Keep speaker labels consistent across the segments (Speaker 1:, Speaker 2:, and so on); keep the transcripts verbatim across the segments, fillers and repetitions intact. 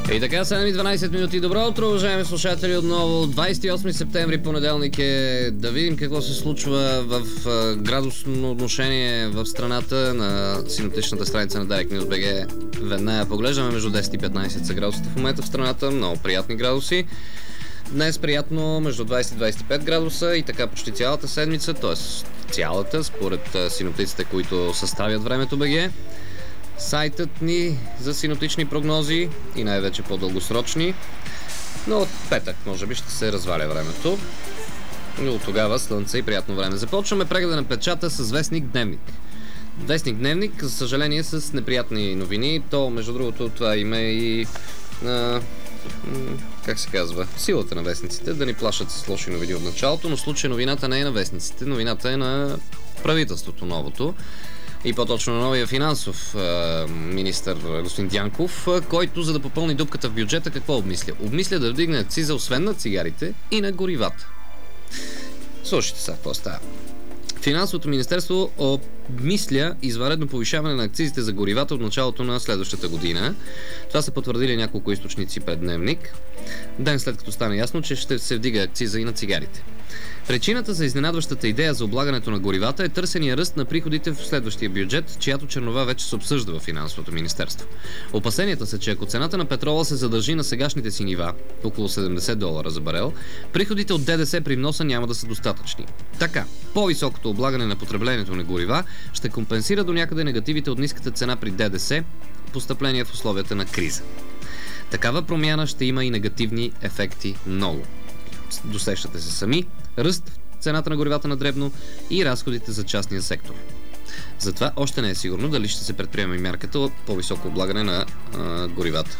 Speaker 1: И така, седем и дванайсет минути. Добро утро, уважаеми слушатели, отново. двайсет и осми септември, понеделник е. Да видим какво се случва в градусно отношение в страната на синоптичната страница на Direct News точка би джи. Веднага поглеждаме между десет и петнайсет са градусите в момента в страната. Много приятни градуси. Днес приятно между двайсет и двайсет и пет градуса и така почти цялата седмица, т.е. цялата, според синоптиците, които съставят времето точка би джи. Сайтът ни за синоптични прогнози и най-вече по-дългосрочни, но от петък може би ще се разваля времето. Но от тогава слънце и приятно време. Започваме прегледа на печата с Вестник Дневник. Вестник Дневник, за съжаление, с неприятни новини. То, между другото, това има и а, как се казва, силата на вестниците да ни плашат с лоши новини от началото, но в случай новината не е на вестниците, новината е на правителството новото. И по-точно новия финансов е, министър господин Дянков, който, за да попълни дупката в бюджета, какво обмисля? Обмисля да вдигне акциза освен на цигарите и на горивата. Слушайте сега какво става. Финансовото министерство обмисля извънредно повишаване на акцизите за горивата от началото на следващата година. Това са потвърдили няколко източници пред Дневник, ден след като стане ясно, че ще се вдига акциза и на цигарите. Причината за изненадващата идея за облагането на горивата е търсения ръст на приходите в следващия бюджет, чиято чернова вече се обсъжда в финансовото министерство. Опасенията са, че ако цената на петрола се задържи на сегашните си нива, около седемдесет долара за барел, приходите от ДДС при вноса няма да са достатъчни. Така, по-високото облагане на потреблението на горива ще компенсира до някъде негативите от ниската цена при ДДС, постъпления в условията на криза. Такава промяна ще има и негативни ефекти много. Досещате се сами, ръст в цената на горивата на дребно и разходите за частния сектор. Затова още не е сигурно дали ще се предприеме мярката от по-високо облагане на а, горивата.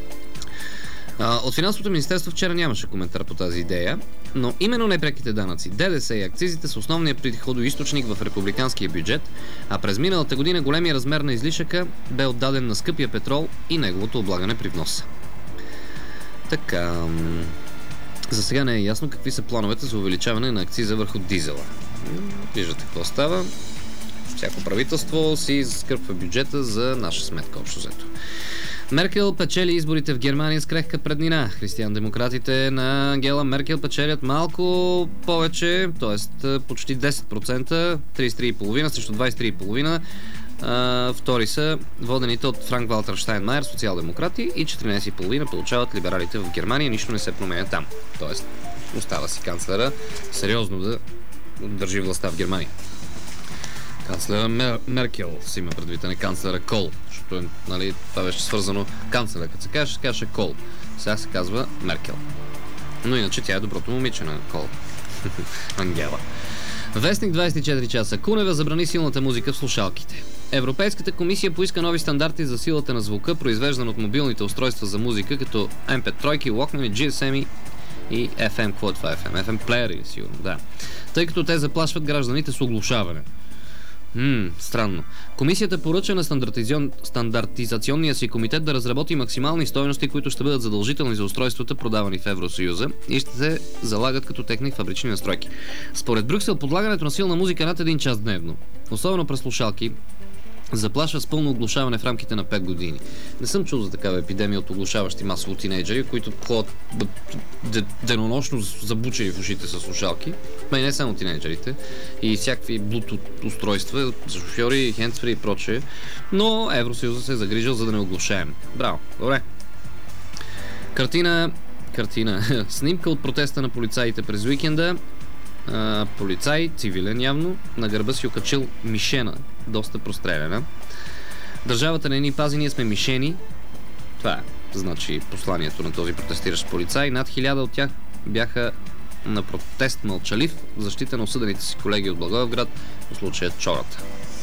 Speaker 1: А, от Финансовото министерство вчера нямаше коментар по тази идея, но именно непреките данъци, ДДС и акцизите са основният приходоизточник в републиканския бюджет, а през миналата година големия размер на излишъка бе отдаден на скъпия петрол и неговото облагане при вноса. Така... За сега не е ясно какви са плановете за увеличаване на акциза върху дизела. Виждате какво става. Всяко правителство си скърпва бюджета за наша сметка, общо взето. Меркел печели изборите в Германия с крехка преднина. Християн-демократите на Ангела Меркел печелят малко повече, т.е. почти десет процента, трийсет и три цяло и пет срещу двайсет и три цяло и пет. Uh, втори са водените от Франк Валтер Щайнмайер, социал-демократи, и четиринайсет цяло и пет получават либералите в Германия. Нищо не се променя там. Тоест, остава си канцлера сериозно да държи властта в Германия. Канцлера Мер... Меркел си има предвид, а не канцлера Кол, защото, нали, това беше свързано. Канцлера, като се каже, ще каже Кол. Сега се казва Меркел. Но иначе тя е доброто момиче на Кол. Ангела. Вестник двайсет и четири часа. Кунева забрани силната музика в слушалките. Европейската комисия поиска нови стандарти за силата на звука, произвеждан от мобилните устройства за музика, като Ем пет три, Walkman, Джи Ес Ем и Еф Ем. Какво е това Еф Ем? Еф Ем плеери, сигурно, да. Тъй като те заплашват гражданите с оглушаване. Хм, странно. Комисията поръча на стандартизион... стандартизационния си комитет да разработи максимални стойности, които ще бъдат задължителни за устройствата, продавани в Евросъюза, и ще се залагат като техни фабрични настройки. Според Брюксел, подлагането на силна музика над един час дневно, особено през слушалки, заплашва с пълно оглушаване в рамките на пет години. Не съм чул за такава епидемия от оглушаващи масово тинейджери, които ходят денонощно забучени в ушите с слушалки. Ма и не само тинейджерите. И всякакви Bluetooth устройства за шофьори, хендсфри и прочее. Но Евросъюзът се е загрижил, за да не оглушаем. Браво, добре. Картина... Картина. Снимка от протеста на полицаите през уикенда. Uh, полицай, цивилен явно, на гърба си окачил мишена, доста простреляна. Държавата не ни пази, ние сме мишени. Това е, значи, посланието на този протестиращ полицай. Над хиляда от тях бяха на протест мълчалив в защита на осъдените си колеги от Благоевград, по случая Чората.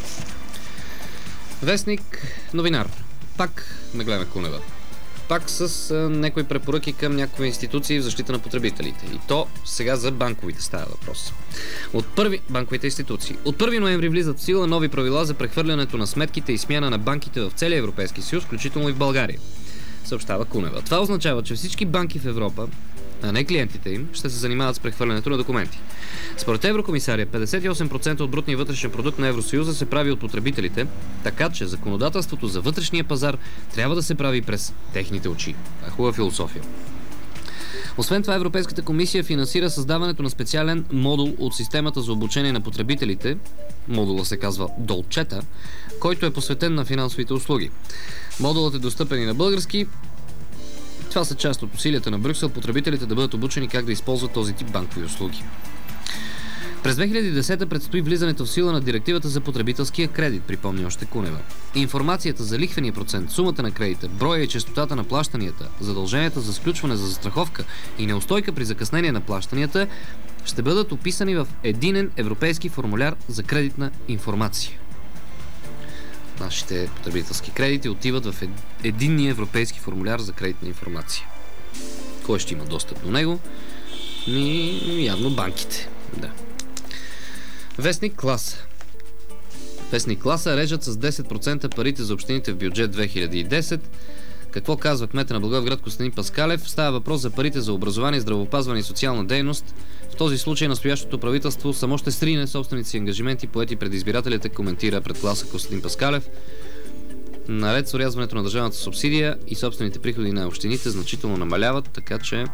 Speaker 1: Вестник новинар. Пак Меглена Кунева. Пак с а, някои препоръки към някои институции в защита на потребителите. И то сега за банковите става въпрос. От първи... Банковите институции. От първи ноември влизат в сила нови правила за прехвърлянето на сметките и смяна на банките в целия Европейски съюз, включително и в България, съобщава Кунева. Това означава, че всички банки в Европа а не клиентите им, ще се занимават с прехвърлянето на документи. Според еврокомисария, петдесет и осем процента от брутния вътрешен продукт на Евросъюза се прави от потребителите, така че законодателството за вътрешния пазар трябва да се прави през техните очи. Това е хубава философия. Освен това, Европейската комисия финансира създаването на специален модул от системата за обучение на потребителите, модула се казва Долчета, който е посветен на финансовите услуги. Модулът е достъпен и на български. Това са част от усилията на Брюксел потребителите да бъдат обучени как да използват този тип банкови услуги. През две хиляди и десета предстои влизането в сила на директивата за потребителския кредит, припомни още Кунева. Информацията за лихвения процент, сумата на кредита, броя и честотата на плащанията, задълженията за сключване за застраховка и неустойка при закъснение на плащанията ще бъдат описани в единен европейски формуляр за кредитна информация. Нашите потребителски кредити отиват в единния европейски формуляр за кредитна информация. Кой ще има достъп до него? Ми, явно банките. Да. Вестник Класа. Вестник Класа режат с десет процента парите за общините в бюджет две хиляди и десет. Какво казва кмета на Благоевград Костадин Паскалев? Става въпрос за парите за образование, здравеопазване и социална дейност. В този случай настоящото правителство само ще срине собствените си ангажименти, поети пред избирателите, коментира пред Класа Костадин Паскалев. Наред с орязването на държавната субсидия и собствените приходи на общините значително намаляват, така че,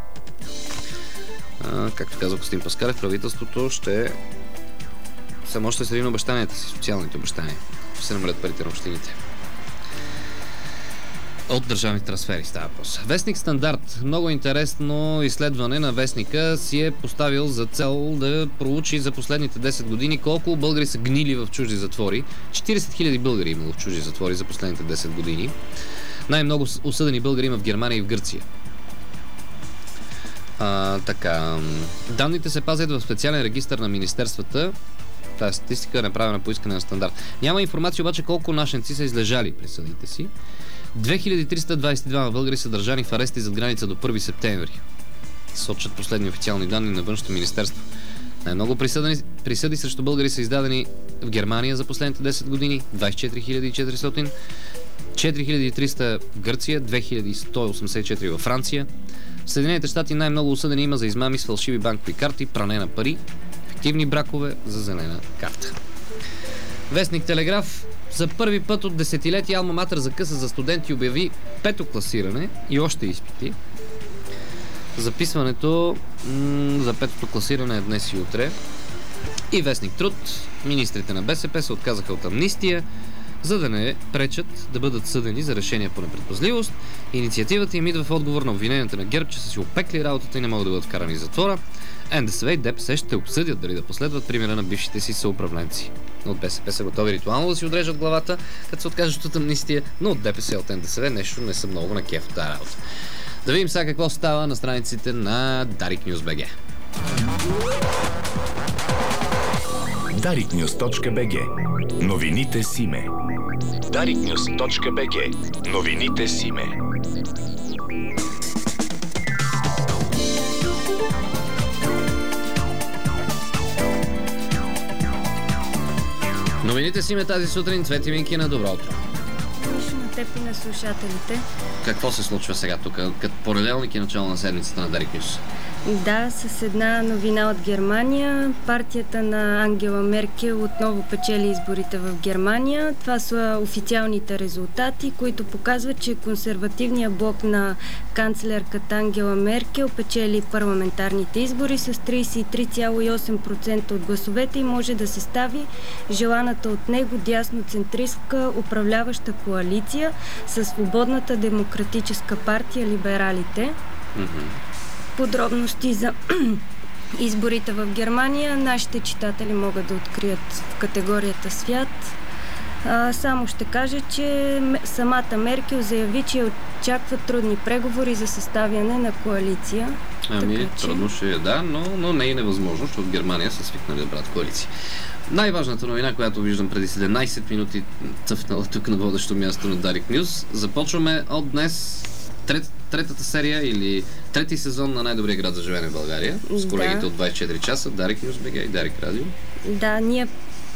Speaker 1: а, както казва Костадин Паскалев, правителството ще само ще срине обещанията си, социалните обещания. Ще се намалят парите на общините. От държавни трансфери става въпрос. Вестник Стандарт. Много интересно изследване на вестника си е поставил за цел да проучи за последните десет години колко българи са гнили в чужди затвори. четиридесет хиляди българи имало в чужди затвори за последните десет години. Най-много осъдени българи има в Германия и в Гърция. А, така. Данните се пазят в специален регистър на министерствата. Тази статистика е направена по искане на Стандарт. Няма информация обаче колко нашенци са излежали присъдите си. две хиляди триста двадесет и двама българи са държани в арести зад граница до първи септември. Сочат последни официални данни на Външното министерство. Най-много присъди, присъди срещу българи са издадени в Германия за последните десет години, двадесет и четири хиляди и четиристотин, четири хиляди и триста в Гърция, две хиляди сто осемдесет и четири във Франция. В Съединените щати най-много осъдени има за измами с фалшиви банкови карти, пране на пари, фиктивни бракове за зелена карта. Вестник Телеграф. За първи път от десетилетия Алма Матер за къса за студенти обяви пето класиране и още изпити. Записването м- за петото класиране е днес и утре. И Вестник Труд. Министрите на БСП се отказаха от амнистия, за да не пречат да бъдат съдени за решения по непредпазливост. Инициативата им идва в отговор на обвиненията на ГЕРБ, че са си опекли работата и не могат да бъдат вкарани в затвора. НДСВ и ДПС ще обсъдят дали да последват примера на бившите си съуправленци. От БСП са готови ритуално да си отрежат главата, като се откажат от амнистия, но от ДПС и от НДСВ нещо не са много на кеф тази работа. Да видим сега какво става на страниците на Дарик Нюз точка би джи.
Speaker 2: дарик нюз точка би джи. Новините с име. дарик нюз точка би джи. Новините с име.
Speaker 1: Новините си име тази сутрин. Цвети Минкина, добро утро.
Speaker 3: Точно на теб и на слушателите.
Speaker 1: Какво се случва сега тук? Като понеделник и начало на седмицата на Дарик Нюз.
Speaker 3: Да, с една новина от Германия. Партията на Ангела Меркел отново печели изборите в Германия. Това са официалните резултати, които показват, че консервативният блок на канцлерката Ангела Меркел печели парламентарните избори с тридесет и три цяло и осем процента от гласовете и може да се стави желаната от него дясноцентристка управляваща коалиция с Свободната демократическа партия либералите.
Speaker 1: Mm-hmm.
Speaker 3: Подробности за изборите в Германия нашите читатели могат да открият в категорията свят. А, само ще кажа, че самата Меркел заяви, че очаква трудни преговори за съставяне на коалиция.
Speaker 1: Ами,
Speaker 3: така, че...
Speaker 1: трудно ще е, да, но, но не е невъзможно, защото в Германия са свикнали да брат коалиции. Най-важната новина, която виждам преди седемнадесет минути, цъфнала тук на водещо място на Дарик Нюз. Започваме от днес трет, третата серия или трети сезон на Най-добрия град за живеене в България с колегите да. От двадесет и четири часа, Дарик Нюз точка би джи и Дарик Радио.
Speaker 3: Да, ние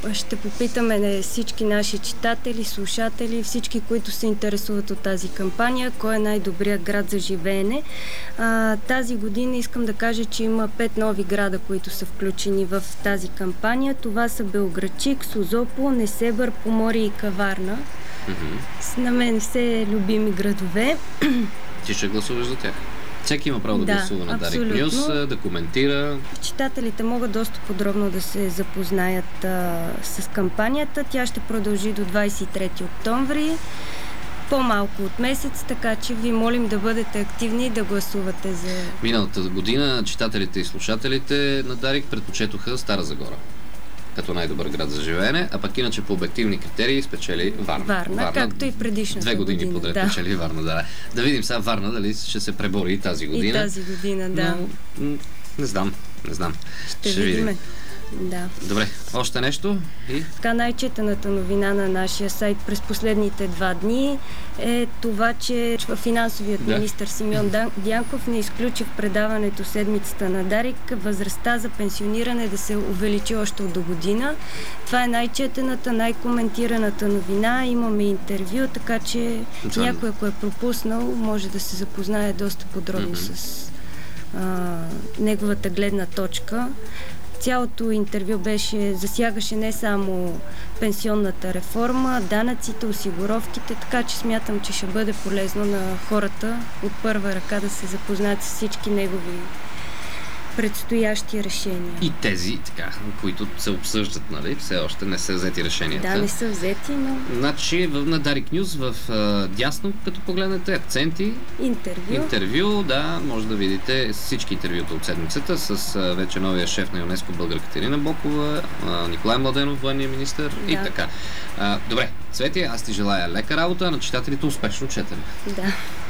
Speaker 3: ще попитаме всички наши читатели, слушатели, всички, които се интересуват от тази кампания, кой е най-добрият град за живеене. А, тази година искам да кажа, че има пет нови града, които са включени в тази кампания. Това са Белоградчик, Созопол, Несебър, Поморие и Каварна. Mm-hmm. На мен все любими градове.
Speaker 1: Ти ще гласуваш за тях? Всеки има право да,
Speaker 3: да
Speaker 1: гласува на Дарик Нюз, да коментира.
Speaker 3: Читателите могат доста подробно да се запознаят а, с кампанията. Тя ще продължи до двадесет и трети октомври. По-малко от месец, така че ви молим да бъдете активни и да гласувате за...
Speaker 1: Миналата година читателите и слушателите на Дарик предпочетоха Стара Загора като най-добър град за живеене, а пък иначе по обективни критерии спечели Варна.
Speaker 3: Варна, Варна както и предишната
Speaker 1: Две години
Speaker 3: година,
Speaker 1: подред
Speaker 3: да.
Speaker 1: печели Варна, да. Да видим сега Варна дали ще се пребори и тази година.
Speaker 3: И тази година, да.
Speaker 1: Но, не знам, не знам.
Speaker 3: Ще, ще видим. видим. Да.
Speaker 1: Добре, още нещо? И?
Speaker 3: Така най-четената новина на нашия сайт през последните два дни е това, че финансовият да. министър Симеон Дянков не изключи в предаването Седмицата на Дарик възрастта за пенсиониране да се увеличи още от до година. Това е най-четената, най-коментираната новина. Имаме интервю, така че да. някой, ако е пропуснал, може да се запознае доста подробно mm-hmm. с а, неговата гледна точка. Цялото интервю беше, засягаше не само пенсионната реформа, данъците, осигуровките, така че смятам, че ще бъде полезно на хората от първа ръка да се запознаят с всички негови предстоящи решения.
Speaker 1: И тези, така, които се обсъждат, нали? Все още не са взети решенията.
Speaker 3: Да, не са взети, но...
Speaker 1: Значи на Дарик Нюз в а, дясно, като погледнете, акценти.
Speaker 3: Интервю.
Speaker 1: Интервю, да, може да видите всички интервюта от седмицата с а, вече новия шеф на ЮНЕСКО Българ Катерина Бокова, а, Николай Младенов, военния министър да. и така. А, добре, Цвети, аз ти желая лека работа, на читателите успешно четене.
Speaker 3: Да.